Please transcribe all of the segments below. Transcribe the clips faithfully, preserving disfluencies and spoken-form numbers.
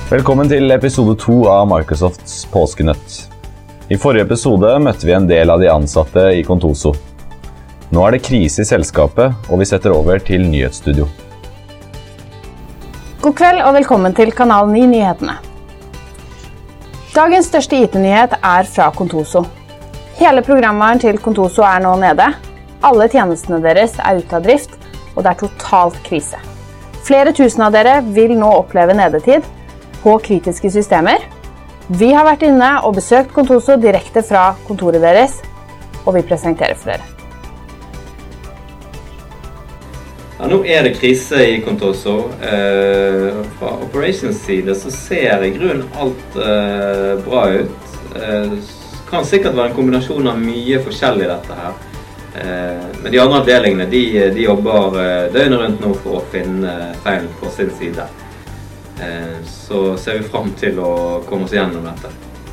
Velkommen til episode to av Microsofts påskenøtt. I forrige episode møtte vi en del av de ansatte i Contoso. Nå er det krise i selskapet, og vi setter over til nyhetsstudio. God kveld og velkommen til Kanal ni Nyhetene. Dagens største I T-nyhet er fra Contoso. Hele programvaren til Contoso er nå nede. Alle tjenestene deres er ute av drift, og det er totalt krise. Flere tusen av dere vil nå oppleve nedetid på kritiske systemer. Vi har vært inne og besøkt Contoso direkte fra kontoret deres, og vi presenterer for dere. Ja, nå er det krise i Contoso. Eh, fra operations side så ser i grunnen alt eh, bra ut. Eh, kan sikkert være en kombinasjon av mye forskjellig dette her. Eh, men de andre avdelingene de, de jobber eh, døgnet rundt nå for å finne feil på sin side. Eh, så ser vi frem til å komme oss gjennom dette.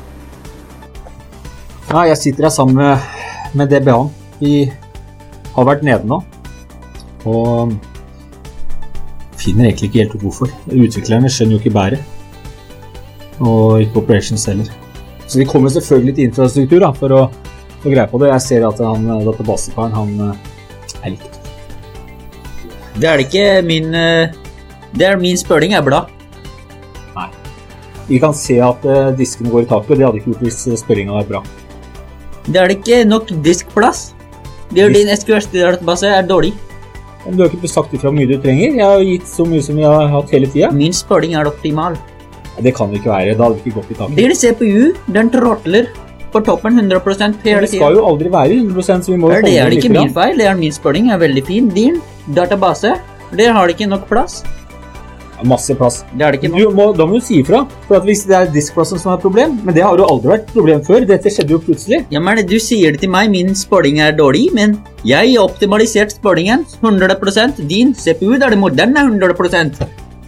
Ja, jeg sitter her sammen med, med D B A. Vi har vært nede nå. Og finner egentlig ikke helt ut hvorfor. Utviklerne skjønner jo ikke bæret. Og ikke operations heller. Så vi kommer selvfølgelig til infrastruktur da, for å få greie på det. Jeg ser at han, databaseparen, han er likt. Det er ikke min... Det er min spørning er bra. Nei. Vi kan se at diskene går i taket, og det hadde ikke gjort hvis spørringen var bra. Det er ikke nok diskplass. Det er din S Q L-database er dårlig. Men du har ikke sagt ifra hvor mye du trenger. Jeg har gitt så mye som jeg har hatt hele tiden. Min spørning er optimal. Det kan det ikke være, da hadde vi ikke gått i taket. Det er C P U, den trottler på toppen hundre prosent hele tiden. Det skal jo aldri være hundre prosent, så vi må jo holde det. Det er ikke min feil, det er min spørning, er veldig fin. Din database, der har det ikke nok plass. Masse plass. Det er det ikke nok. Du må, da må du si ifra, for at hvis det er diskplassen som er et problem, men det har jo aldri vært et problem før, dette skjedde jo plutselig. Ja, men du sier det til meg, min spørning er dårlig, men jeg har optimalisert spørningen hundre prosent, din C P U, der det moderne er hundre prosent.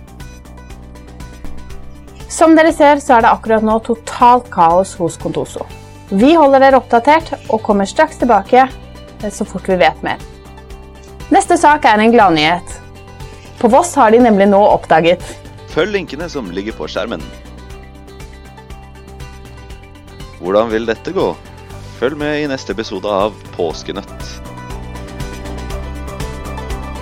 Som dere ser, så er det akkurat nå totalt kaos hos Contoso. Vi holder dere oppdatert, og kommer straks tilbake så fort vi vet mer. Neste sak er en gladnyhet. På Voss har de nemlig nå oppdaget. Følg linkene som ligger på skjermen. Hvordan vil dette gå? Følg med i neste episode av Påskenøtt.